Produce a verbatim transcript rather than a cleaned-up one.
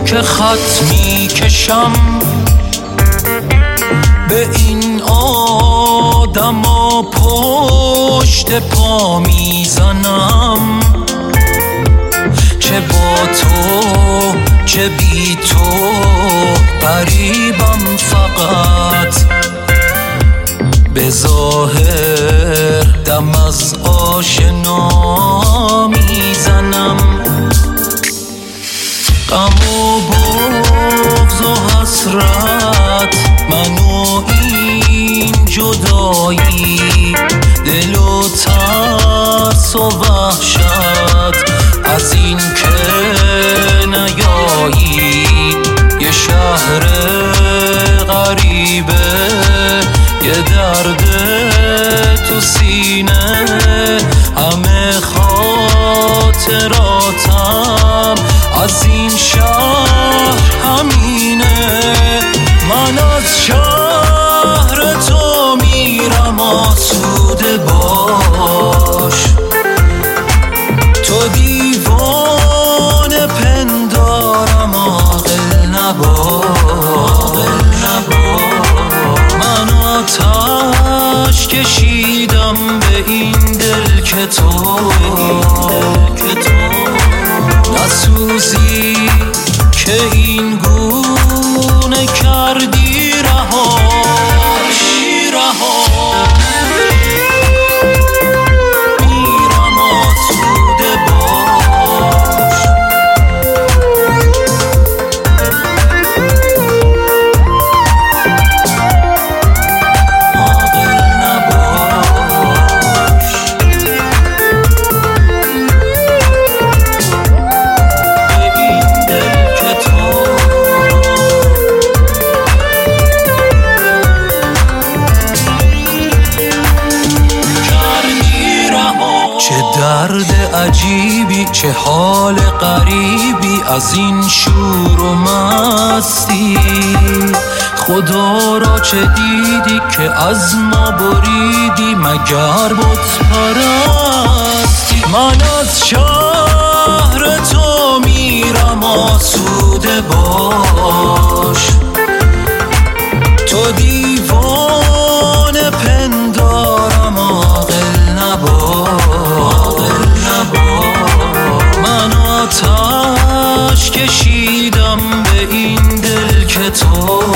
که خط می کشم به این آدم و پشت پا می زنم، چه با تو چه بی تو غریبم، فقط به ظاهر دم از آشنا می زنم. غم و بغض و حسرت، من و این جدایی، دل و ترس و وحشت از این که نیایی. یه شهر غریبه، یه درد تو سینه، همه خاطراتم از این شهر همینه. من از شهر تو میرم آسوده باش، تو دیوانه پندارم عاقل نباش. من آتش کشیدم به این دل که تو نسوزی، که این گونه کردی رهاش. میرم آسوده باش، عاقل نباش. به این دل که تو چه درد عجیبی، چه حال غریبی از این شور و مستی. خدا را چه دیدی که از ما بریدی، مگر بت پرستی. من از شهر تو میرم آسوده باش، تو دیوانه پندارم عاقل نباش. من آتش کشیدم به این دل که تو